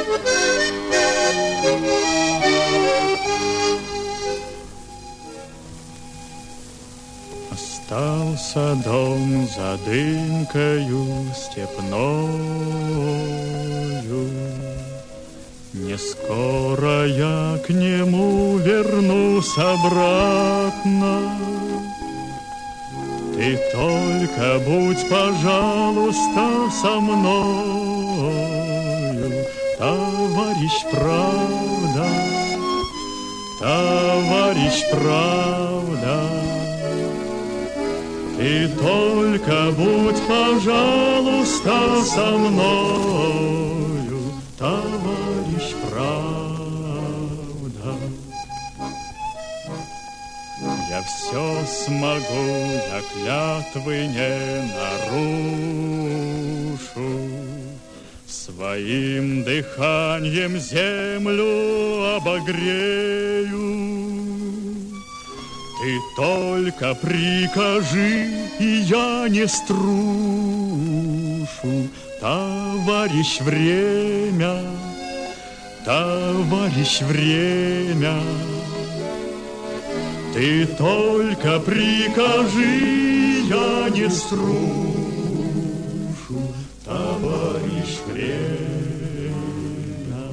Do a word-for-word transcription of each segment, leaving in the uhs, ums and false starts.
Остался дом за дымкою степною. Не скоро я к нему вернусь обратно. Ты только будь, пожалуйста, со мною, товарищ правда, товарищ правда. Ты только будь, пожалуйста, со мною, товарищ правда. Я все смогу, я клятвы не нарушу, своим дыханием землю обогрею. Ты только прикажи, и я не струшу, товарищ время, товарищ время. Ты только прикажи, я не струшу, товарищ время.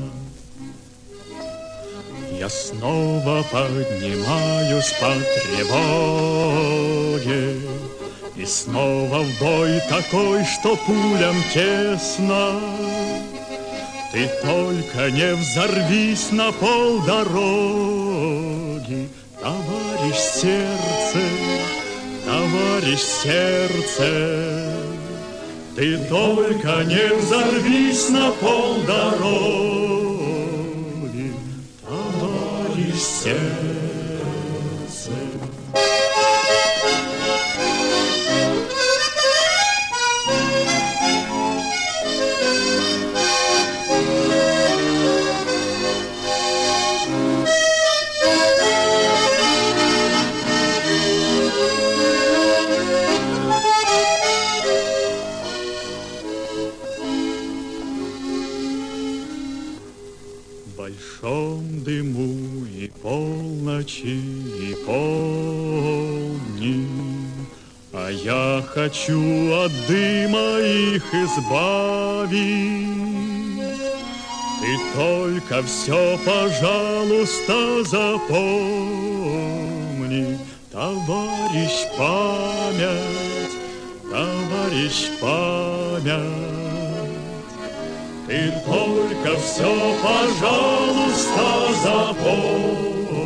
Я снова поднимаюсь по тревоге, и снова в бой такой, что пулям тесно. Ты только не взорвись на полдороги, товарищ сердце, товарищ сердце. Ты только не взорвись на полдороги, товарищ сердце. В большом дыму и полночи, и полдни, а я хочу от дыма их избавить. Ты только все, пожалуйста, запомни, товарищ память, товарищ память. Ты только все, пожалуйста, запомни.